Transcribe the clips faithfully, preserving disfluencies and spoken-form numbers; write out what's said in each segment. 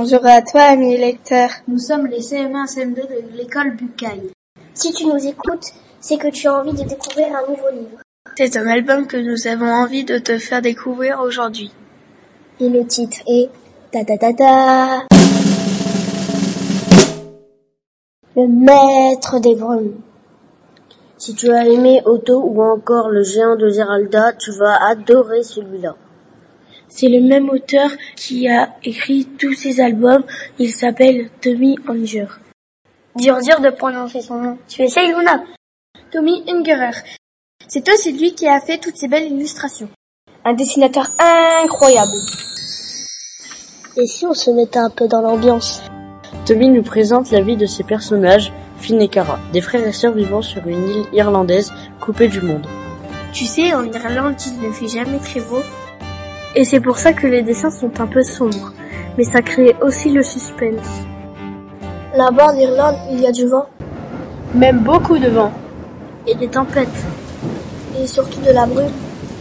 Bonjour à toi, amis lecteurs. Nous sommes les C M un C M deux de l'école Bucaille. Si tu nous écoutes, c'est que tu as envie de découvrir un nouveau livre. C'est un album que nous avons envie de te faire découvrir aujourd'hui. Et le titre est ta ta ta ta. Le maître des brumes. Si tu as aimé Otto ou encore Le géant de Zeralda, tu vas adorer celui-là. C'est le même auteur qui a écrit tous ces albums. Il s'appelle Tommy Ungerer. Dur dur de prononcer son nom. Tu essayes, Luna? Tommy Ungerer. C'est aussi lui qui a fait toutes ces belles illustrations. Un dessinateur incroyable. Et si on se mettait un peu dans l'ambiance? Tommy nous présente la vie de ses personnages, Finn et Cara, des frères et sœurs vivant sur une île irlandaise coupée du monde. Tu sais, en Irlande, il ne fait jamais très beau. Et c'est pour ça que les dessins sont un peu sombres. Mais ça crée aussi le suspense. Là-bas en Irlande, il y a du vent. Même beaucoup de vent. Et des tempêtes. Et surtout de la brume.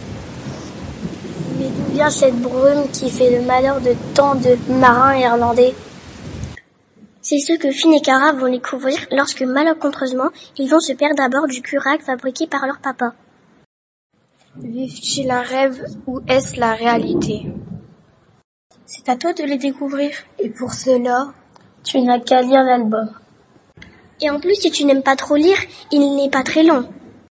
Mais d'où vient cette brume qui fait le malheur de tant de marins irlandais? C'est ce que Finn et Cara vont découvrir lorsque, malencontreusement, ils vont se perdre à bord du curac fabriqué par leur papa. Vivent-ils un rêve ou est-ce la réalité? C'est à toi de les découvrir. Et pour cela, tu n'as qu'à lire l'album. Et en plus, si tu n'aimes pas trop lire, il n'est pas très long.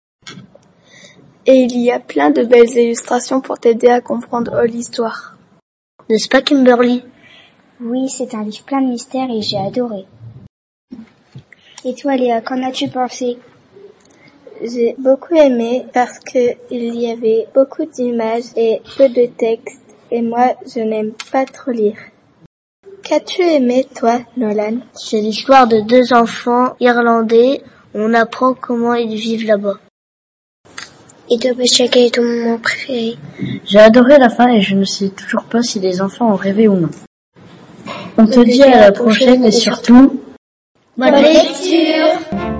Et il y a plein de belles illustrations pour t'aider à comprendre l'histoire. N'est-ce pas, Kimberly? Oui, c'est un livre plein de mystères et j'ai adoré. Et toi, Léa, qu'en as-tu pensé? J'ai beaucoup aimé parce que il y avait beaucoup d'images et peu de texte et moi, je n'aime pas trop lire. Qu'as-tu aimé, toi, Nolan? C'est l'histoire de deux enfants irlandais. On apprend comment ils vivent là-bas. Et toi, Bastien, quel est ton moment préféré? J'ai adoré la fin et je ne sais toujours pas si les enfants ont rêvé ou non. On te dit à la prochaine et surtout... bonne lecture!